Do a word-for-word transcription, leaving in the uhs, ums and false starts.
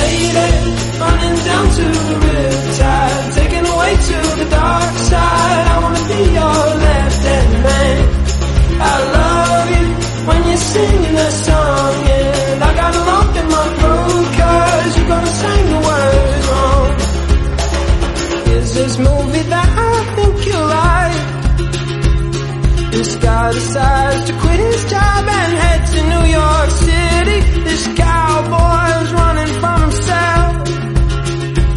lady, running down to the riptide, taken away to the dark side. I wanna be your left-hand man. I love you when you're singing that song, and I got a lump in my throat, cause you're gonna sing the words wrong. Is this movie that I think you like? This guy decides to quit his job and head to New York City. This cowboy